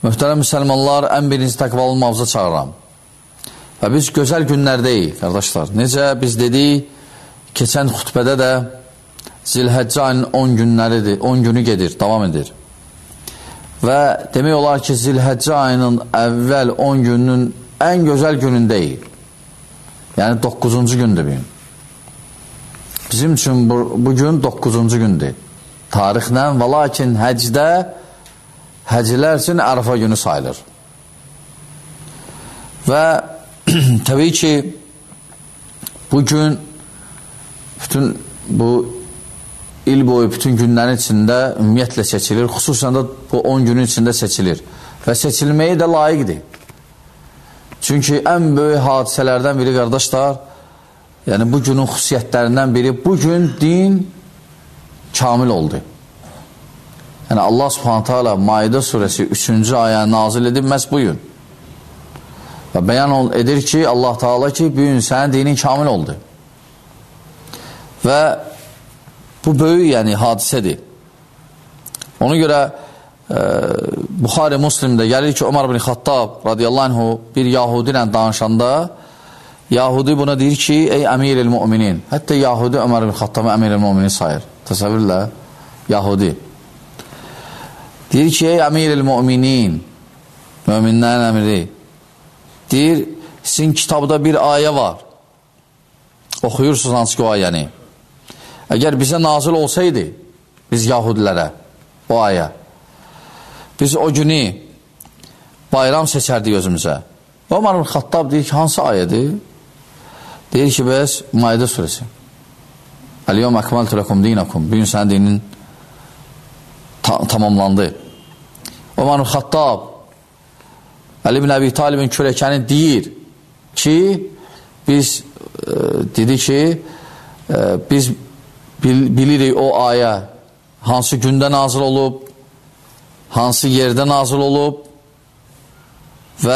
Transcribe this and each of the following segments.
Möhtərəm müsəlmanlar, ən birinci təqvalı olmağımıza çağıram. Və biz gözəl günlərdəyik, qardaşlar. Necə biz dedik, keçən xütbədə də Zilhəccə ayının 10 günləridir, 10 günü gedir, davam edir. Və demək olar ki, Zilhəccə ayının əvvəl 10 gününün ən gözəl günündəyik. Yəni 9-cu gündür bugün. Bizim üçün bugün 9-cu gündür. Tarixlə və lakin həcdə həcilər üçün Ərəfə günü sayılır. Və təbii ki, bugün bütün bu il boyu bütün günlərin içində ümumiyyətlə seçilir. Xüsusən də bu 10 günün içində seçilir. Və seçilməyi də layiqdir. Çünki ən böyük hadisələrdən biri, qardaşlar, yəni bu günün xüsusiyyətlərindən biri, bugün din kamil oldu. Yəni Allah Subhanahu taala Maidə surəsi 3-cü aya nazil edib məhz bu gün. Və bəyan edir ki, Allah Taala ki, bu gün sənin dinin kamil oldu. Və bu böyük yəni hadisədir. Ona görə Buxari Müslimdə gəlir ki, Ömər ibn Xattab radiyallahu anhu bir Yahudi ilə danışanda Yahudi buna deyir ki, ey əmir-el müminin. Hətta Yahudi Ömər ibn Xattabı əmir-el müminin sayır. Təsəvvürlə Yahudi. Deyir ki, ey əmir-el müminin, müminlərin əmiri, deyir, sizin kitabda bir ayə var. Oxuyursunuz hansı ki o ayəni. Əgər bizə nazil olsaydı, biz Yahudilərə o ayə, biz o günü bayram seçərdik özümüzə. Ömər ibn Xattab deyir ki, hansı ayədir? Deyir ki, bəs Maidə surəsi. Əl-yevmə əkməltu ləkum dinakum. Bugün sənin dinin tamamlandı. Ömər ibn Xattab Əli ibn Əbi Talibin kürəkəni deyir ki, biz dedi ki, biz bilirik o ayə hansı gündə nazil olub, hansı yerdə nazil olub və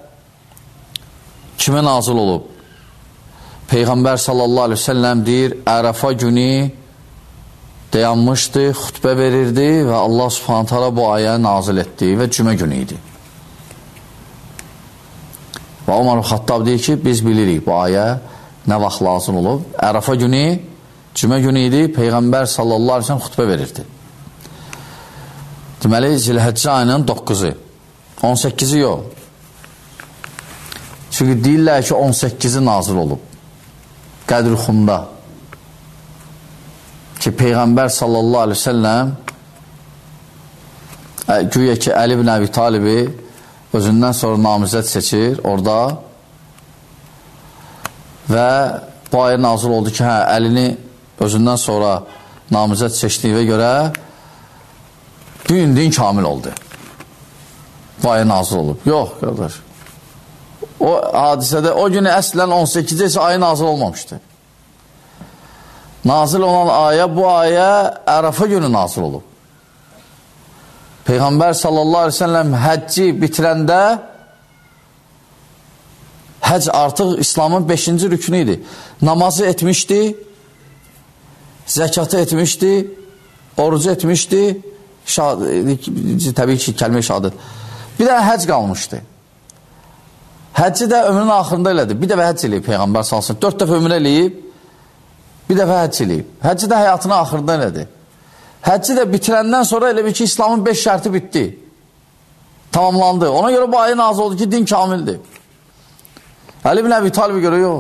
kimə nazil olub. Peyğəmbər sallallahu aleyhi ve sellem deyir, Ərəfə günü dayanmışdı, xütbə verirdi və Allah subhanahu taala bu ayəni nazil etdi və cümə günü idi. Və Ömər ibn Xattab deyir ki, biz bilirik bu ayə nə vaxt lazım olub. Ərəfə günü, cümə günü idi, Peyğəmbər sallallahu aleyhi ve sellem xütbə verirdi. Deməli, Zilhəccə ayının 9-u, 18-i yox. Çünki deyirlər ki, 18-i nazil olub. Qədr-i-Xumda. Ki, Peyğəmbər sallallahu aleyhi ve sellem güya ki, Əli ibn Əbi Talibi özündən sonra namizəd seçir orada və bu ayə nazil oldu ki, Əlini özündən sonra namizəd seçdiyinə görə din kamil oldu. Bu ayə nazil olub. Yox, qardaş. O hadisədə, o günü əslən 18-ci ayı nazil olmamışdı. Nazil olan ayə, bu ayə Ərəfə günü nazil olub. Peyğəmbər sallallahu aleyhi ve sellem həcci bitirəndə həcc artıq İslamın 5-ci rükünü idi. Namazı etmişdi, zəkatı etmişdi, orucu etmişdi, təbii ki, kəlmə-i şəhadət. Bir də həcc qalmışdı. Həcci də ömrünün axırında elədi. Bir dəfə həcc eləyib Peyğəmbər sallallahu aleyhi ve sellem. 4 dəfə ömrə eləyib, bir dəfə həcc eləyib. Həcci də həyatının axırında elədi. Həcci də bitirəndən sonra elə bir ki, İslamın 5 şərti bitdi. Tamamlandı. Ona görə bu ayə nazil oldu ki, din kamildir. Əli ibn Əbi Talibə görə yox.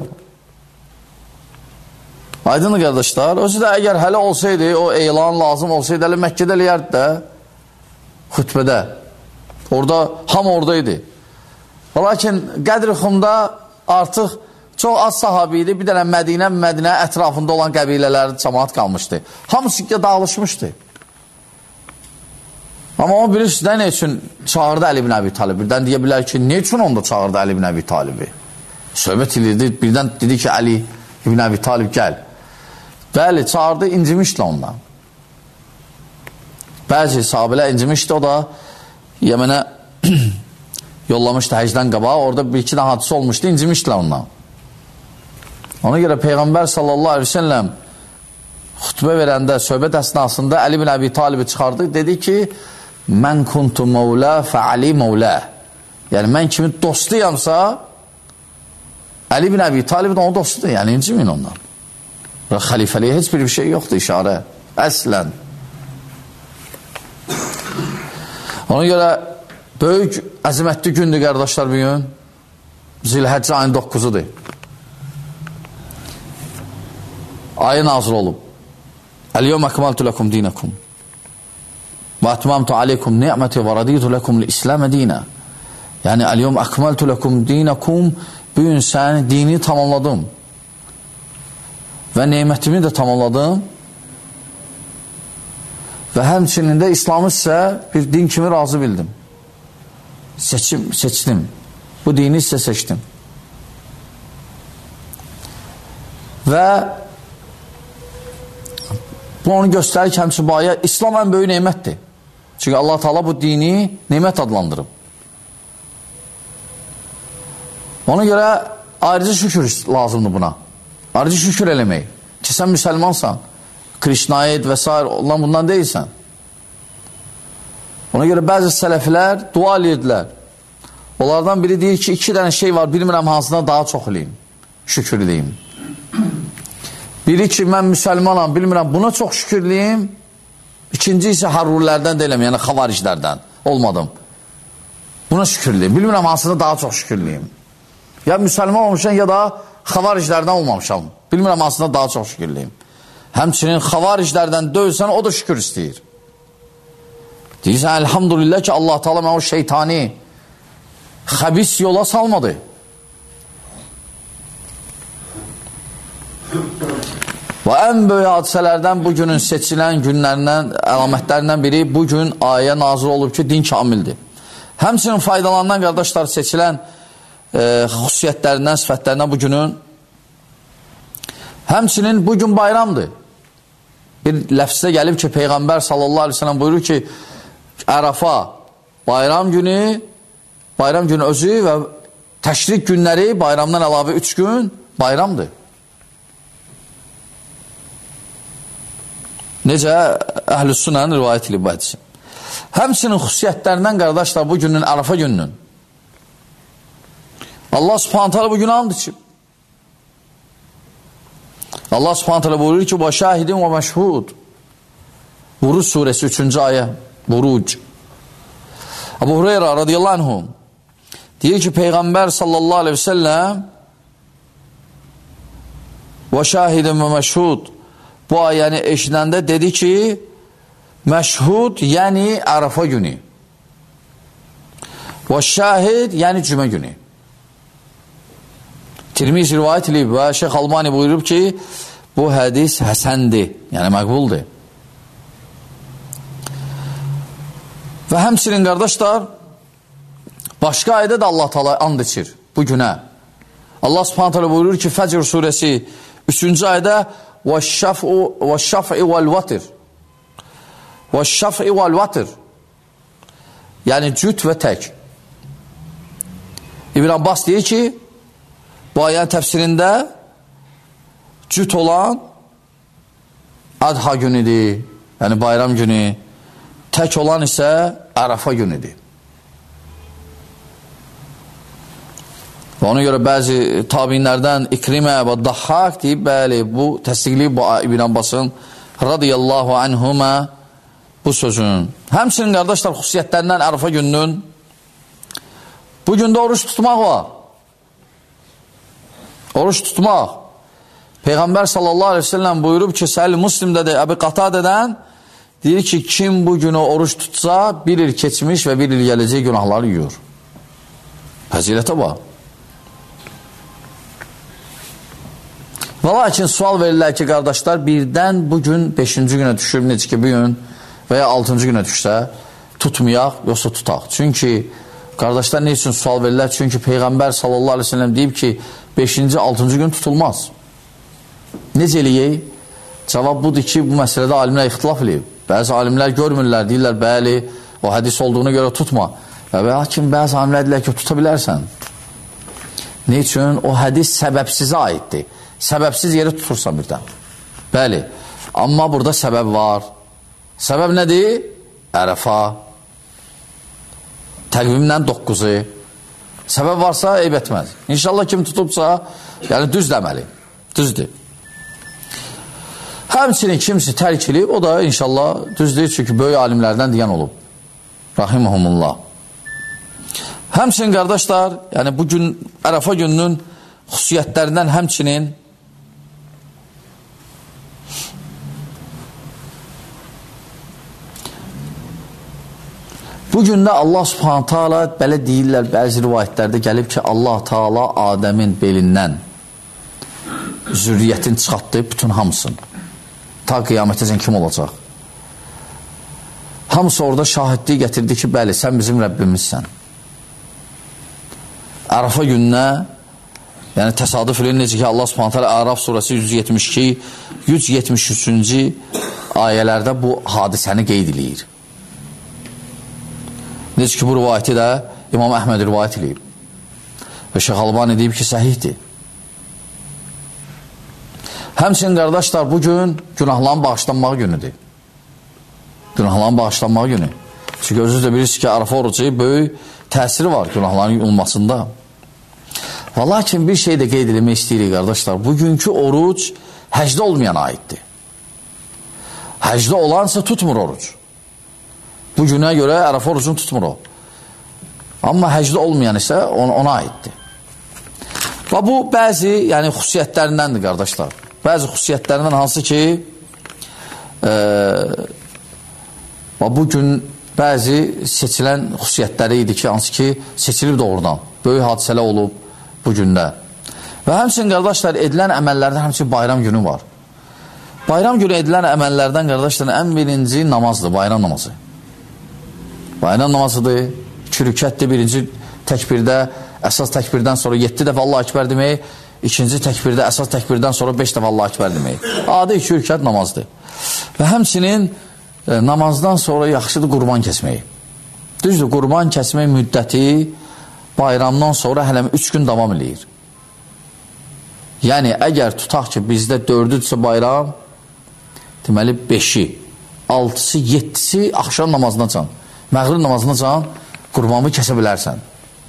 Aydınlı qardaşlar, özü də əgər hələ olsaydı, o elan lazım olsaydı, hələ Məkkədə eləyərdi də, xütbədə. Orada, ham oradaydı. Lakin Qədr-i-Xumda artıq çox az sahabi idi, bir dənə Mədinə ətrafında olan qəbilələr, cəmaat qalmışdı. Hamısı dağılışmışdı. Amma o bilirsiniz, nə üçün çağırdı Əli ibn Əbi Talib? Birdən deyə bilər ki, nə üçün onda çağırdı Əli ibn Əbi Talibi? Söhbət edirdi, birdən dedi ki, Əli ibn Əbi Talib gəl. Bəli, çağırdı, incimişdi ondan. Bəzi sahabələr incimişdi, o da Yəmənə yollamışdı həcdən qabağa, orada bir-iki dənə hadisə olmuşdu, incimişdilər ondan. Ona görə Peyğəmbər sallallahu aleyhi ve sellem xütbə verəndə, söhbət əsnasında Əli ibn Əbi Talibi çıxardı, dedi ki, mən kuntu mevla fəali mevla. Yəni, mən kimin dostuyamsa, Əli bin Əbi Talib də onun dostudur. Yəni, incimin ondan. Xəlifəliyə heç bir şey yoxdur, işarə. Əslən. Ona görə böyük, əzəmətli gündür, qardaşlar, bugün. Zilhəccə ayın 9-udur. Ayı nazil olub. Əl-yevmə əkmaltu ləkum dinəkum və ətmamtu aleykum ni'məti və raditu ləkum l-İsləmə dinə. Yəni, əl-yevmə əkmaltu ləkum dinəkum, bugün səni dini tamamladım və neymətimi də tamamladım və həmçinin də İslamı sizə bir din kimi razı bildim. Seçdim. Bu dini sizə seçdim. Və bu onu göstərir ki, həmçin bu ayə İslam ən böyük neymətdir. Çünki Allah Teala bu dini neymət adlandırıb. Ona görə ayrıca şükür lazımdır buna. Ayrıca şükür eləmək. Ki, sən müsəlmansan, Krişnaid və s. olan bundan deyilsən. Ona görə bəzi sələflər dua edirdilər. Onlardan biri deyir ki, 2 dənə şey var, bilmirəm hansına daha çox eləyim, şükür eləyim. Biri ki, mən müsəlmanam, bilmirəm, buna çox şükür eləyim. İkinci isə harurlərdən deyiləm, yəni xavariclərdən olmadım. Buna şükür eləyim, bilmirəm hansına daha çox şükür eləyim. Ya müsəlman olmuşam, ya da xavariclərdən olmamışam. Bilmirəm hansına daha çox şükür eləyim. Həmçinin xavariclərdən dövsən, o da şükür istəyir. Deyirsən, elhamdülillah ki, Allah Teala mən o şeytani xəbis yola salmadı. Və ən böyük hadisələrdən bugünün seçilən günlərindən, əlamətlərindən biri bugün ayə nazil olub ki, din kamildir. Həmçinin faydalanan qardaşlar seçilən xüsusiyyətlərindən, sifətlərindən bugünün. Həmçinin bugün bayramdır. Bir ləfsdə gəlib ki, Peyğəmbər sallallahu aleyhi ve sellem buyurur ki, Ərafa bayram günü özü və təşrik günləri bayramdan əlavə 3 gün bayramdır. Necə Əhl-i Sünnənin rivayət edilib bu hədisi. Həmçinin xüsusiyyətlərindən qardaşlar bu günün Ərafa gününün. Allah Subhanahu taala bu günü and içib. Allah Subhanahu taala buyurur ki: "Və şahidin və məşhud." Buruc surəsi 3-cü ayə. Buruc. Abu Hureyra radiyallahu anhu deyir ki, Peyğəmbər sallallahu aleyhi ve sellem "Və şahidin və məşhud" bu ayəni eşidəndə dedi ki, məşhud yəni Ərafa günü. Və şahid yəni cümə günü. Tirmizi rivayət edib və Şeyx Albani buyurub ki, bu hədis həsəndir, yəni məqbuldur. Və həmçinin qardaşlar, başqa ayədə də Allah Teala and içir bu günə. Allah Subhanahu taala buyurur ki, Fəcr surəsi 3-cü ayədə وَالشَّفْعِ وَالْوَتِرِ وَالشَّفْعِ وَالْوَتِرِ yəni cüt və tək. İbn Abbas deyir ki, bu ayənin təfsirində cüt olan Adha günüdür, yəni bayram günü, tək olan isə Ərafa günüdür. Və ona görə bəzi tabinlərdən İkrimə və Dahhak deyib, bəli, bu təsdiqliyib bu İbn Abbasın radiyallahu anhumə bu sözün. Həmçinin qardaşlar xüsusiyyətlərindən Ərafa gününün bu gündə oruç tutmaq var. Oruç tutmaq. Peyğəmbər sallallahu aleyhi ve sellem buyurub ki, Səhih Müslimdə də Əbu Qatadədən deyir ki, kim bu günü oruç tutsa, bir il keçmiş və bir il gələcək günahları yuyur. Fəzilətə bax. Və lakin sual verirlər ki, qardaşlar, birdən bugün 5-ci günə düşür, necə ki, bugün və ya 6-cı günə düşsə, tutmayaq, yoxsa tutaq. Çünki, qardaşlar, ne üçün sual verirlər? Çünki Peyğəmbər sallallahu aleyhi ve sellem deyib ki, 5-ci, 6-cı gün tutulmaz. Necə eləyək? Cavab budur ki, bu məsələdə alimlər ixtilaf eləyib. Bəzi alimlər görmürlər, deyirlər, bəli, o hədis olduğuna görə tutma. Və lakin bəzi alimlər deyirlər ki, tuta bilərsən. Ne üçün? O hədis səbəbsizə aiddir. Səbəbsiz yeri tutursan birdən. Bəli, amma burada səbəb var. Səbəb nədir? Ərəfa. Təqvimlə 9-u. Səbəb varsa, eyb etməz. İnşallah kim tutubsa, yəni düz deməli. Düzdür. Həmçinin kimisi tərk edib, o da inşallah düzdür, çünki böyük alimlərdən deyən olub. Rahiməhumullah. Həmçinin qardaşlar, yəni bugün Ərəfa gününün xüsusiyyətlərindən həmçinin bu gündə Allah subhanət hala belə deyirlər, bəzi rivayətlərdə gəlib ki, Allah Taala Adəmin belindən zürriyyətini çıxartdı, bütün hamısını. Ta qiyamətəcən kim olacaq? Hamısı orada şahidliyi gətirdi ki, bəli, sən bizim Rəbbimizsən. Ərəfa gününə, yəni təsadüf elə necə ki, Allah subhanət hala Ərəf surəsi 172, 173-cü ayələrdə bu hadisəni qeyd edir. Necə ki, bu rivayəti də İmam Əhməd rivayət edib. Və Şeyx Albani deyib ki, səhihdir. Həmçinin qardaşlar, bugün günahların bağışlanmağı günüdür. Günahların bağışlanmağı günü. Çünki özünüz də bilirsiniz ki, Ərəfa orucu böyük təsiri var günahların olmasında. Və lakin bir şey də qeyd edilmək istəyirik qardaşlar. Bugünkü oruc həcdə olmayan aiddir. Həcdə olansa tutmur oruc. Bu günə görə Ərəfa orucunu tutmur o. Amma həcdə olmayan isə ona aiddir. Və bu bəzi yəni, xüsusiyyətlərindəndir qardaşlar. Bəzi xüsusiyyətlərindən hansı ki bu gün bəzi seçilən xüsusiyyətləri idi ki, hansı ki seçilib doğrudan. Böyük hadisələr olub bu gündə. Və həmçinin qardaşlar edilən əməllərdən həmçinin bayram günü var. Bayram günü edilən əməllərdən qardaşlar ən birinci namazdır, bayram namazı. Bayram namazıdır, 2 rükətdir, birinci təkbirdə, əsas təkbirdən sonra 7 dəfə Allah Ekber demək, ikinci təkbirdə, əsas təkbirdən sonra 5 dəfə Allah Ekber demək. Adi 2 rükət namazdır. Və həmçinin namazdan sonra yaxşıdır qurban kəsmək. Düzdür, qurban kəsmək müddəti bayramdan sonra hələm 3 gün davam edir. Yəni, əgər tutaq ki, bizdə 4-cüsə bayram, deməli 5-i, 6-sı, 7-si axşam namazına can. Məğrib namazına can, qurbanı kəsə bilərsən.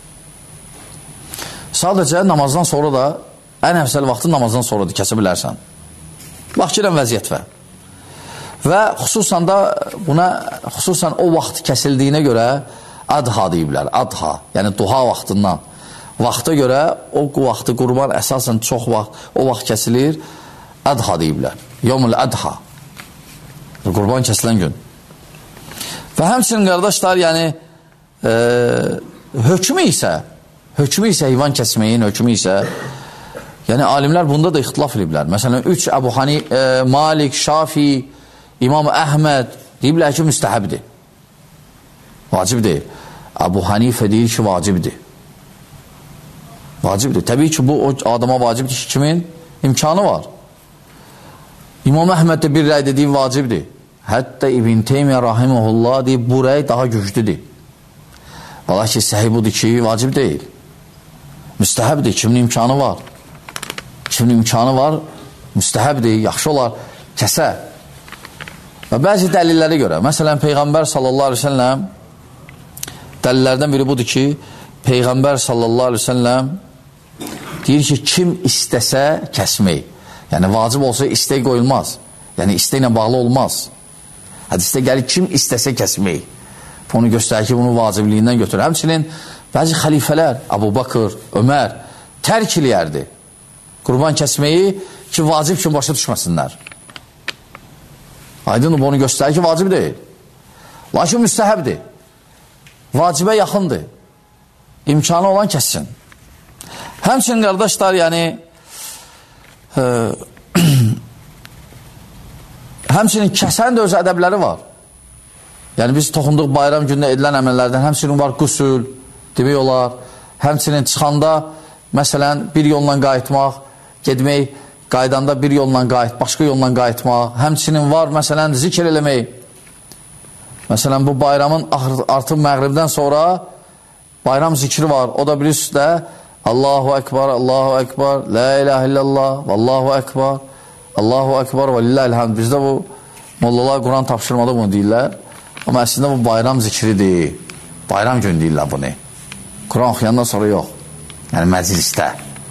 Sadəcə namazdan sonra da, ən əfsəl vaxtı namazdan sonra da kəsə bilərsən. Vaxt girən vəziyyət var. Və xüsusən da buna, xüsusən o vaxt kəsildiyinə görə adha deyiblər, adha, yəni duha vaxtından. Vaxta görə o vaxtı qurban əsasən çox vaxt, o vaxt kəsilir, adha deyiblər. Yomul adha, qurban kəsilən gün. Və həmçinin qardaşlar, yəni hökmü isə heyvan kəsməyin hökmü isə, yəni alimlər bunda da ixtilaf ediblər. Məsələn, 3 Əbu Malik, Şafi, İmam Əhməd deyiblər ki, müstəhəbdir. Vacib deyil. Əbu Hanifə deyir ki, vacibdir. Vacibdir. Təbii ki, bu o adama vacibdir ki, kimin imkanı var. İmam Əhməd də bir rəy dediyi vacibdir. Hətta İbn Teymiyyə rahiməhullah deyib, bu rəy daha güclüdür. Valla ki, səhi budur ki, vacib deyil. Müstəhəbdir, kimin imkanı var. Kimin imkanı var, müstəhəbdir, yaxşı olar, kəsə. Və bəzi dəlillərə görə, məsələn, Peyğəmbər sallallahu aleyhi ve selləm, dəlillərdən biri budur ki, Peyğəmbər sallallahu aleyhi ve selləm deyir ki, kim istəsə kəsmək. Yəni, vacib olsa istək qoyulmaz. Yəni, istəklə bağlı olmaz. Hədisdə gəlir, kim istəsə kəsmək. Onu göstərir ki, bunu vacibliyindən götürür. Həmçinin bəzi xəlifələr, Əbu Bakır, Ömər tərk eləyərdi. Qurban kəsməyi ki, vacib kimi başa düşməsinlər. Aydın bunu göstərir ki, vacib deyil. Lakin müstəhəbdir. Vacibə yaxındır. İmkanı olan kəssin. Həmçinin qardaşlar, yəni həmçinin kəsən də öz ədəbləri var. Yəni biz toxunduq bayram günündə edilən əməllərdən həmçinin var qüsül, demək olar. Həmçinin çıxanda, məsələn, bir yolla qayıtmaq, gedmək, qaydanda bir yolla başqa yolla qayıtmaq. Həmçinin var, məsələn, zikr eləmək. Məsələn, bu bayramın artıq məğribdən sonra bayram zikri var. O da bilirsiniz də Allahu Ekber, Allahu Ekber, La ilahe illallah, Allahu Ekber, Allahu Ekber və lillahilhamd. Bizdə bu mollalar Quran tapşırmada bunu deyirlər. Amma əslində bu bayram zikridir. Bayram günü deyirlər bunu. Quran oxuyandan sonra yox. Yəni məclisdə.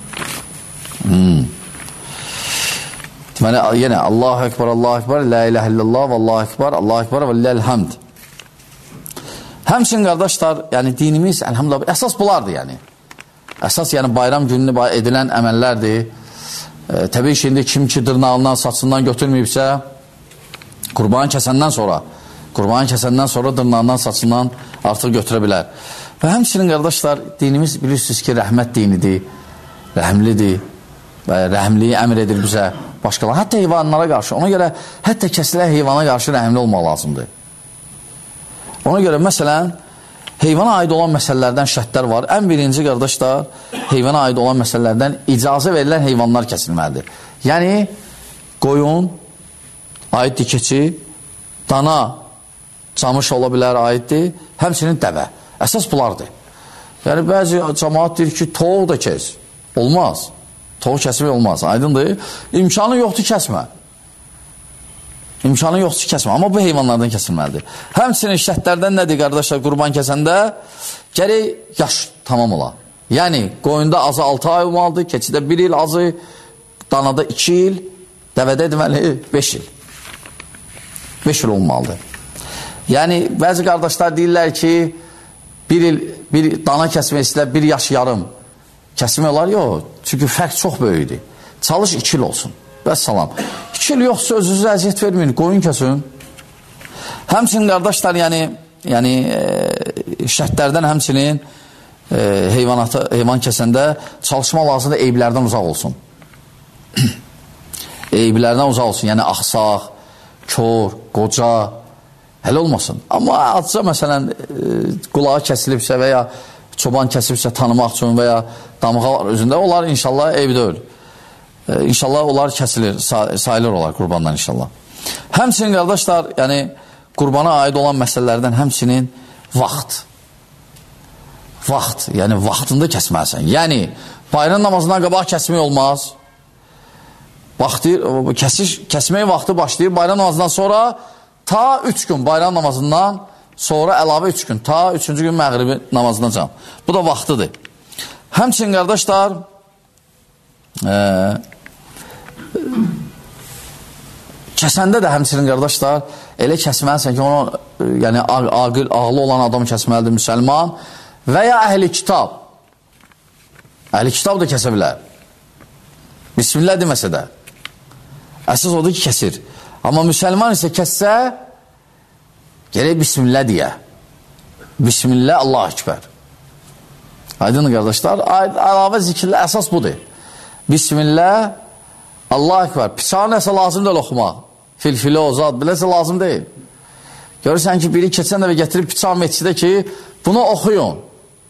Deməli, yenə Allahu Ekber, la ilahe illallah, Allahu Ekber və lilləhilhamd. Həmçinin qardaşlar, yəni dinimiz, elhamdülillah, əsas bunlardır yəni. Əsas yəni bayram gününü edilən əməllərdir. Təbii ki, indi kim ki dırnağından, saçından götürməyibsə, qurbanı kəsəndən sonra dırnağından, saçından artıq götürə bilər. Və həmçinin qardaşlar, dinimiz bilirsiniz ki, rəhmət dinidir, rəhmlidir və rəhmliyi əmr edir bizə başqalarına, hətta heyvanlara qarşı. Ona görə hətta kəsilən heyvana qarşı rəhmli olmaq lazımdır. Ona görə, məsələn, heyvana aid olan məsələlərdən şərtlər var. Ən birinci, qardaşlar, heyvana aid olan məsələlərdən icazə verilən heyvanlar kəsilməlidir. Yəni, qoyun, aiddir keçi, dana, camış ola bilər, aiddir, həmçinin dəvə. Əsas bunlardır. Yəni, bəzi cəmaat deyir ki, toğ da kəs. Olmaz. Toğ kəsmək olmaz. Aydındır. İmkanı yoxdur, kəsmə. İmkanı yoxdur, kəsmə. Amma bu heyvanlardan kəsilməlidir. Həmçinin şərtlərdən nədir, qardaşlar, qurban kəsəndə? Gərək yaş tamam ola. Yəni, qoyunda azı 6 ay olmalıdır, keçidə 1 il azı, danada 2 il, dəvədə deməli 5 il. 5 il olmalıdır. Yəni, bəzi qardaşlar deyirlər ki, bir dana kəsmək istəyirlər, 1 yaş yarım kəsmək olar, yox. Çünki fərq çox böyükdür. Çalış 2 il olsun. Bəs salam. 2 il yoxsa özünüzə əziyyət verməyin, qoyun kəsin. Həmçinin qardaşlar, yəni şərtlərdən həmçinin heyvan kəsəndə çalışma lazımdır, eyblərdən uzaq olsun. Eyblərdən uzaq olsun, yəni axsaq, kör, qoca, hələ olmasın. Amma azca məsələn qulağı kəsilibsə və ya çoban kəsibsə tanımaq üçün və ya damğa özündə, onlar inşallah eyb deyil. İnşallah onlar kəsilir, sayılır olar qurbandan inşallah. Həmçinin qardaşlar, yəni qurbana aid olan məsələlərdən həmçinin vaxt. Vaxt, yəni vaxtında kəsməlisən. Yəni bayram namazından qabaq kəsmək olmaz. Kəsmək vaxtı başlayır bayram namazından sonra ta 3 gün bayram namazından sonra əlavə 3 gün, ta 3-cü gün məğribi namazından can. Bu da vaxtıdır. Həmçinin qardaşlar, kəsəndə də həmçinin qardaşlar, elə kəsməlisən ki, onu yəni, ağlı olan adam kəsməlidir, müsəlman və ya əhli kitab. Əhli kitab da kəsə bilər. Bismillah deməsə də. Əsas odur ki, kəsir. Amma müsəlman isə kəssə, gerək Bismillah deyə. Bismillah, Allah-u Ekber. Aydın qardaşlar, əlavə zikirlə əsas budur. Bismillah, Allah-u Ekber. Bıçağı nəsə lazım deyil oxumaq. Filfili, ozad, biləsə lazım deyil. Görürsən ki, biri keçən dəfə gətirib bıçağı meclidə ki, bunu oxuyun.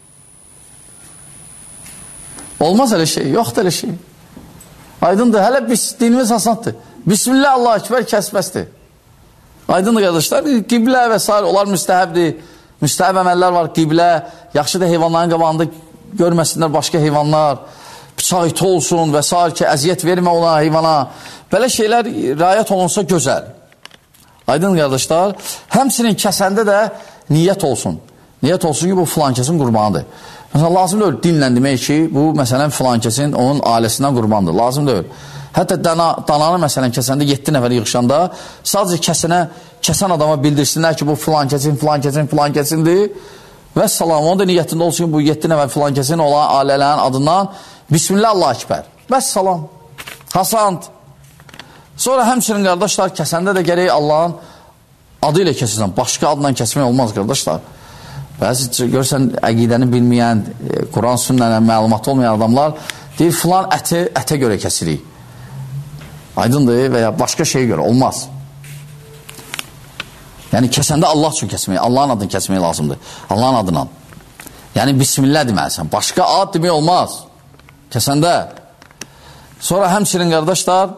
Olmaz elə şey, yoxdur elə şey. Aydındır, hələ dinimiz asandır. Bismillah, Allah-u Ekber kəsməzdir. Aydındır qardaşlar, qiblə və s. onlar müstəhəbdir. Müstəhəb əməllər var, qiblə, yaxşı da heyvanların qabağında görməsinlər başqa heyvanlar, bıçaq iti olsun və s. ki, əziyyət vermə ona heyvana. Belə şeylər riayət olunsa gözəl. Aydındır qardaşlar, həmçinin kəsəndə də niyyət olsun. Niyyət olsun ki, bu filan kəsin qurbanıdır. Məsələn, lazım deyil dinlə demək ki, bu məsələn filan kəsin onun ailəsindən qurbandır. Lazım deyil. Hətta dananı məsələn kəsəndə 7 nəfər yığışanda sadəcə kəsən adama bildirsinlər ki, bu filan kəsindir və salam, onun da niyyətində olsun ki, bu 7 nəfər filan kəsin olan ailələrin adından Bismillah, Allah-u Ekber. Və salam, hasand. Sonra həmçinin qardaşlar, kəsəndə də gərək Allahın adı ilə kəsirsən. Başqa adla kəsmək olmaz qardaşlar. Bəzi görürsən, əqidəni bilməyən, Quran sünnələ məlumatı olmayan adamlar deyir, filan ətə görə kəsirik. Aydındır və ya başqa şeyə görə olmaz. Yəni kəsəndə Allah üçün kəsmək, Allahın adını kəsmək lazımdır. Allahın adından. Yəni Bismillah deməlisən. Başqa ad demək olmaz. Kəsəndə. Sonra həmçinin qardaşlar,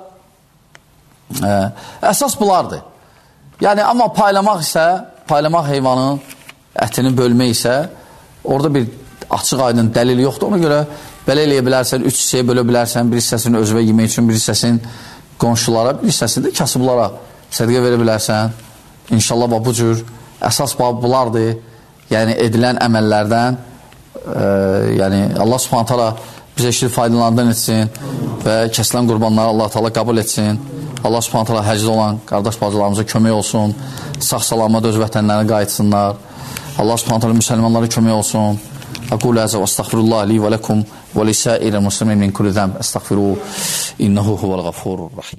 əsas bunlardır. Yəni amma paylamaq heyvanın ətini bölmək isə, orada bir açıq aydın dəlil yoxdur. Ona görə belə eləyə bilərsən, 3 hissəyə bölə bilərsən, bir hissəsini özünə yemək üçün, bir hissəsini qonşulara, bir hissəsini də kasıblara sədqə verə bilərsən. İnşallah bu cür əsas bunlardır. yəni edilən əməllərdən yəni Allah Subhanahu taala bizə işli faydalandan etsin və kəsilən qurbanları Allah Taala qəbul etsin. Allah Subhanahu taala həcdə olan qardaş bacılarımıza kömək olsun. Sağ-salamat öz vətənlərinə qayıtsınlar. Allah Subhanahu taala müsəlmanlara kömək olsun. Aqulu azza və estəğfirullah li və lakum və lisa'iril muslimin min kulli zəmb. Estəğfiru innehu huvel gafurur rahim.